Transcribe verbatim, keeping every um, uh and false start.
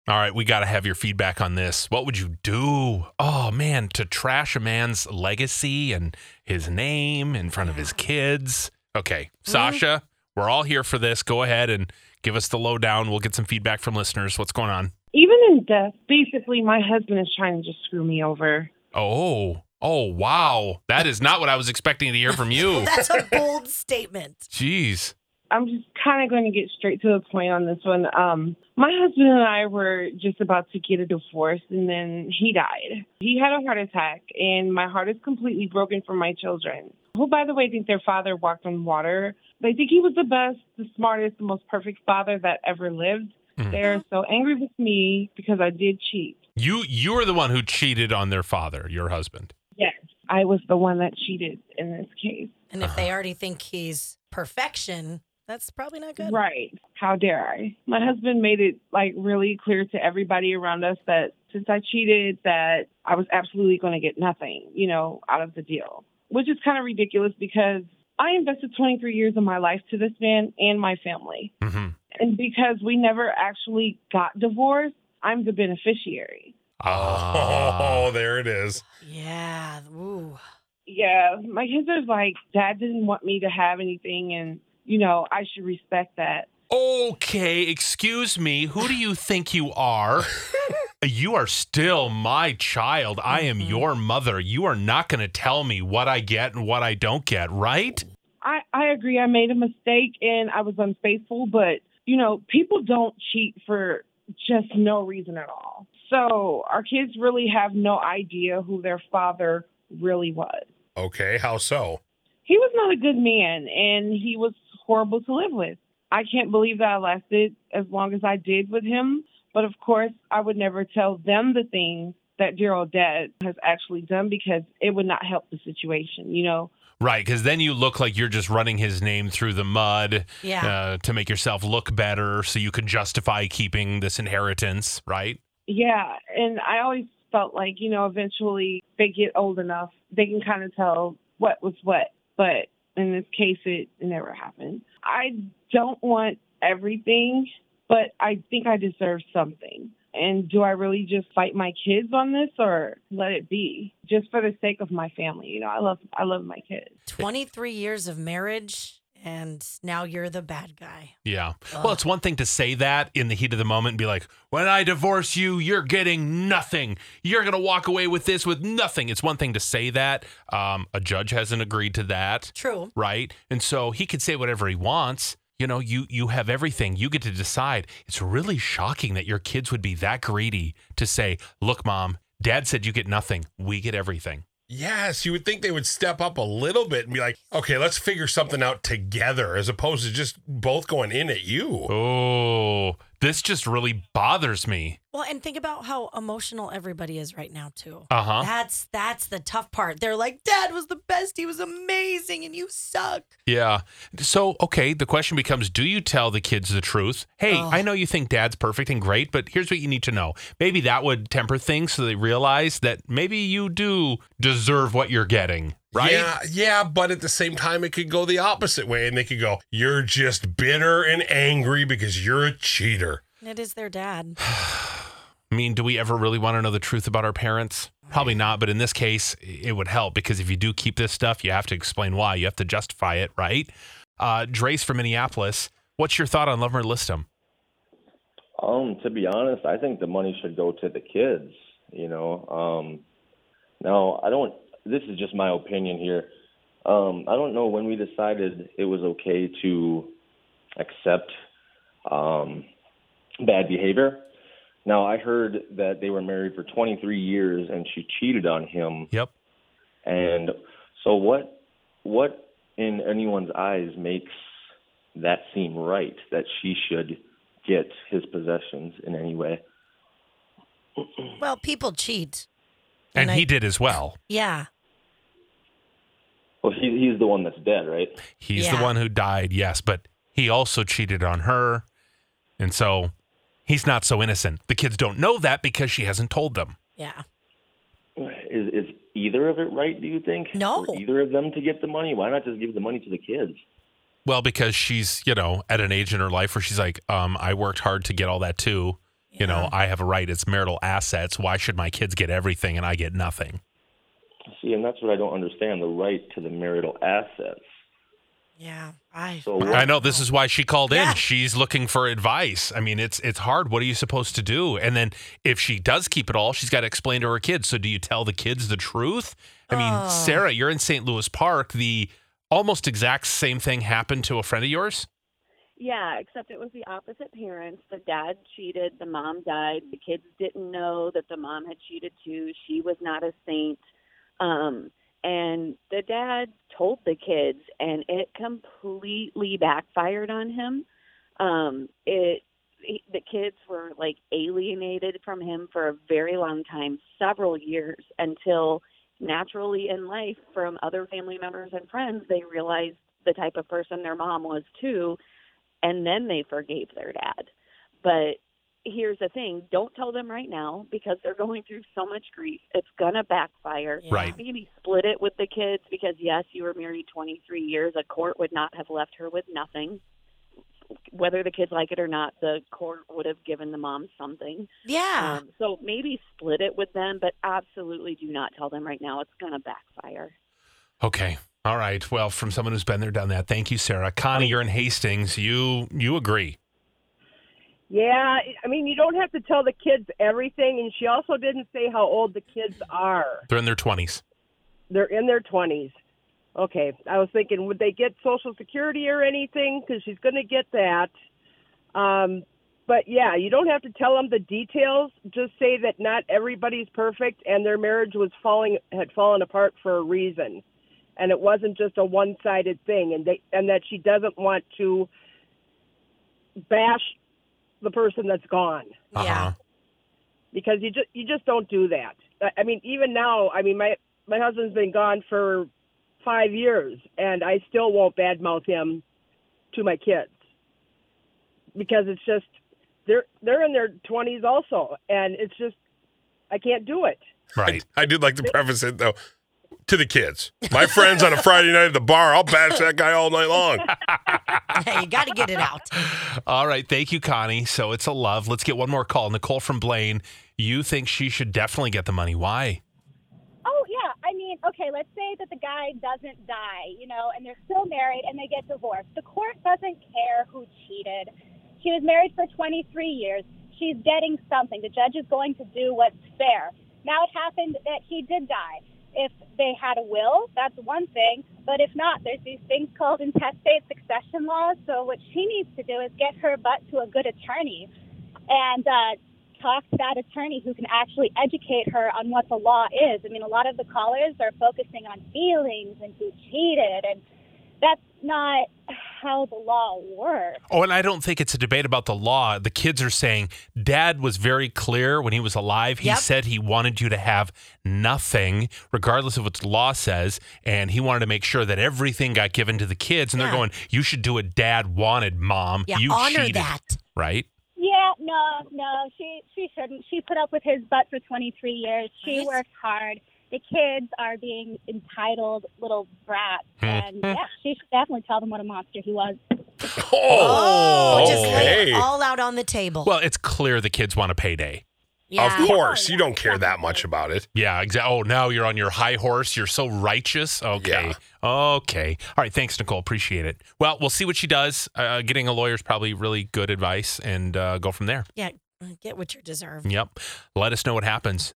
All right, we got to have your feedback on this. What would you do? Oh, man, to trash a man's legacy and his name in front of his kids. Okay, mm-hmm. Sasha, we're all here for this. Go ahead and give us the lowdown. We'll get some feedback from listeners. What's going on? Even in death, basically, my husband is trying to just screw me over. Oh, oh, wow. That is not what I was expecting to hear from you. That's a bold statement. Jeez. I'm just kind of going to get straight to the point on this one. Um, my husband and I were just about to get a divorce, and then he died. He had a heart attack, and my heart is completely broken for my children, who, by the way, think their father walked on water. They think he was the best, the smartest, the most perfect father that ever lived. Mm. They're so angry with me because I did cheat. You you were the one who cheated on their father, your husband. Yes, I was the one that cheated in this case. And if they already think he's perfection, that's probably not good. Right. How dare I? My husband made it like really clear to everybody around us that since I cheated, that I was absolutely going to get nothing, you know, out of the deal, which is kind of ridiculous because I invested twenty-three years of my life to this man and my family. Mm-hmm. And because we never actually got divorced, I'm the beneficiary. Oh, there it is. Yeah. Ooh. Yeah. My kids are like, Dad didn't want me to have anything, and you know, I should respect that. Okay, excuse me. Who do you think you are? You are still my child. I am your mother. You are not going to tell me what I get and what I don't get, right? I, I agree. I made a mistake and I was unfaithful, but, you know, people don't cheat for just no reason at all. So our kids really have no idea who their father really was. Okay, how so? He was not a good man, and he was horrible to live with. I can't believe that I lasted as long as I did with him. But of course, I would never tell them the things that dear old dad has actually done because it would not help the situation, you know? Right, because then you look like you're just running his name through the mud yeah. uh, to make yourself look better so you could justify keeping this inheritance, right? Yeah, and I always felt like, you know, eventually they get old enough, they can kind of tell what was what. But in this case, it never happened. I don't want everything, but I think I deserve something. And do I really just fight my kids on this or let it be just for the sake of my family? You know, I love I love my kids. twenty-three years of marriage, and now you're the bad guy. Yeah. Ugh. Well, it's one thing to say that in the heat of the moment and be like, when I divorce you, you're getting nothing. You're going to walk away with this with nothing. It's one thing to say that. Um, a judge hasn't agreed to that. True. Right? And so he could say whatever he wants. You know, you you have everything. You get to decide. It's really shocking that your kids would be that greedy to say, look, Mom, Dad said you get nothing. We get everything. Yes, you would think they would step up a little bit and be like, okay, let's figure something out together as opposed to just both going in at you. Oh, this just really bothers me. Well, and think about how emotional everybody is right now, too. Uh-huh. That's that's the tough part. They're like, Dad was the best. He was amazing, and you suck. Yeah. So, okay, the question becomes, do you tell the kids the truth? Hey, Ugh. I know you think Dad's perfect and great, but here's what you need to know. Maybe that would temper things so they realize that maybe you do deserve what you're getting, right? Yeah, yeah, but at the same time, it could go the opposite way, and they could go, you're just bitter and angry because you're a cheater. It is their dad. I mean, do we ever really want to know the truth about our parents? Probably not, but in this case, it would help because if you do keep this stuff, you have to explain why. You have to justify it, right? Uh, Drace from Minneapolis, what's your thought on Love 'Em or List 'Em? Um, to be honest, I think the money should go to the kids, you know. Um, now, I don't, this is just my opinion here. Um, I don't know when we decided it was okay to accept um, bad behavior. Now, I heard that they were married for twenty-three years and she cheated on him. Yep. And so what, what in anyone's eyes makes that seem right, that she should get his possessions in any way? Well, people cheat. And, And he I- did as well. Yeah. Well, he, he's the one that's dead, right? He's Yeah. the one who died, yes, but he also cheated on her. And so he's not so innocent. The kids don't know that because she hasn't told them. Yeah. Is, is either of it right, do you think? No. For either of them to get the money? Why not just give the money to the kids? Well, because she's, you know, at an age in her life where she's like, um, I worked hard to get all that too. You know, Yeah. I have a right. It's marital assets. Why should my kids get everything and I get nothing? See, and that's what I don't understand, the right to the marital assets. Yeah. I. So what, I know this is why she called in. Yeah. She's looking for advice. I mean, it's it's hard. What are you supposed to do? And then if she does keep it all, she's got to explain to her kids. So do you tell the kids the truth? I mean, Oh. Sarah, you're in Saint Louis Park. The almost exact same thing happened to a friend of yours. Yeah, except it was the opposite parents. The dad cheated, the mom died. The kids didn't know that the mom had cheated too. She was not a saint. Um, and the dad told the kids, and it completely backfired on him. Um, it he, the kids were like alienated from him for a very long time, several years, until naturally in life from other family members and friends, they realized the type of person their mom was too. And then they forgave their dad. But here's the thing. Don't tell them right now because they're going through so much grief. It's going to backfire. Yeah. Right. Maybe split it with the kids because, yes, you were married twenty-three years. A court would not have left her with nothing. Whether the kids like it or not, the court would have given the mom something. Yeah. Um, so maybe split it with them, but absolutely do not tell them right now. It's going to backfire. Okay. All right. Well, from someone who's been there, done that. Thank you, Sarah. Connie, you're in Hastings. You you agree. Yeah, I mean, you don't have to tell the kids everything, and she also didn't say how old the kids are. They're in their twenties. They're in their twenties. Okay, I was thinking, would they get Social Security or anything? Because she's going to get that. Um, but, yeah, you don't have to tell them the details. Just say that not everybody's perfect, and their marriage was falling had fallen apart for a reason. And it wasn't just a one-sided thing, and they and that she doesn't want to bash the person that's gone, Uh-huh. Yeah. because you just you just don't do that. I- I mean, even now, I mean, my my husband's been gone for five years, and I still won't badmouth him to my kids because it's just they're they're in their twenties also, and it's just I can't do it. Right. I did like to preface it, though, to the kids. My friends on a Friday night at the bar, I'll bash that guy all night long. Hey, you got to get it out. All right. Thank you, Connie. So it's a love. Let's get one more call. Nicole from Blaine. You think she should definitely get the money. Why? Oh, yeah. I mean, okay, let's say that the guy doesn't die, you know, and they're still married and they get divorced. The court doesn't care who cheated. She was married for twenty-three years. She's getting something. The judge is going to do what's fair. Now it happened that he did die. If they had a will, that's one thing. But if not, there's these things called intestate succession laws. So what she needs to do is get her butt to a good attorney and uh, talk to that attorney who can actually educate her on what the law is. I mean, a lot of the callers are focusing on feelings and who cheated, and that's not how the law works. Oh, and I don't think it's a debate about the law. The kids are saying Dad was very clear when he was alive. He Yep. said he wanted you to have nothing, regardless of what the law says. And he wanted to make sure that everything got given to the kids. And Yeah. they're going, you should do what Dad wanted, Mom. Yeah, you honor cheated. that. Right? Yeah, no, no, she she shouldn't. She put up with his butt for twenty-three years. She Right. worked hard. The kids are being entitled little brats, and yeah, she should definitely tell them what a monster he was. Oh, just lay okay. it all out on the table. Well, it's clear the kids want a payday. yeah. Of course. You don't care that much about it. Yeah, exactly. Oh, now you're on your high horse. You're so righteous. Okay. Yeah. Okay. All right. Thanks, Nicole. Appreciate it. Well, we'll see what she does. Uh, getting a lawyer is probably really good advice and uh, go from there. Yeah, get what you deserve. Yep. Let us know what happens.